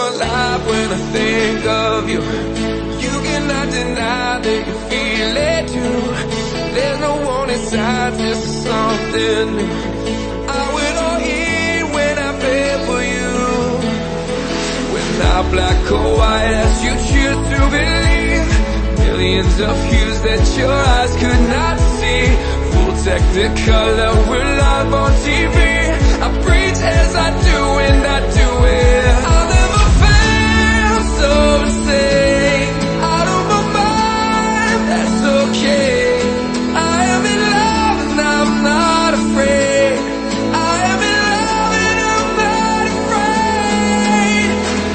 alive when I think of you. You cannot deny that you feel it too. There's no warning signs, this is something new. I will all hear when I pray for you. When not black or white, as you choose to believe. Millions of hues that your eyes could not see. Full technicolor, we're live on TV. I preach as I do and I do it. I'll never fail, so say out of my mind, that's okay. I am in love and I'm not afraid. I am in love and I'm not afraid.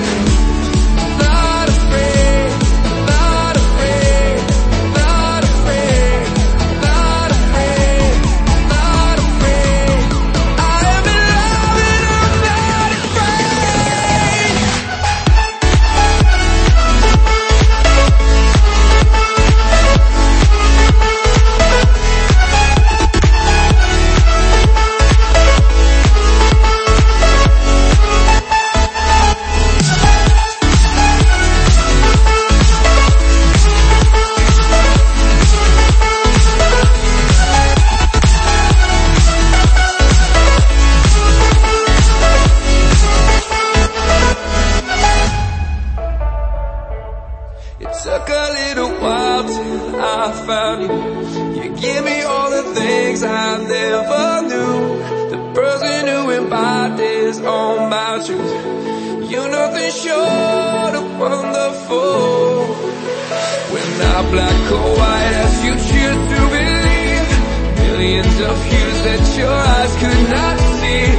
Not afraid, not afraid, not afraid, not afraid, not afraid. I am in love and I'm not afraid. It took a little while till I found you. You give me all the things I never knew. The person who embodies all my truth. You're nothing short of wonderful. We're not black or white, as you choose to believe. Millions of hues that your eyes could not see.